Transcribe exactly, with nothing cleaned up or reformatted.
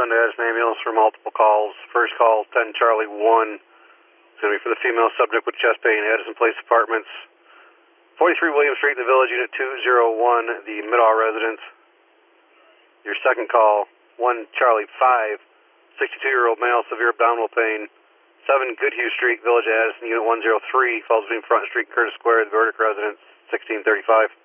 respond to Addison Ambulance for multiple calls. First call, ten Charlie one. It's going to be for the female subject with chest pain, Addison Place Apartments, forty-three William Street in the Village, Unit two oh one, the Middaugh residence. Your second call, one Charlie five, sixty-two-year-old male, severe abdominal pain, seven Goodhue Street, Village, Addison, Unit one oh three, falls between Front Street, Curtis Square, the Verdict residence, sixteen thirty-five.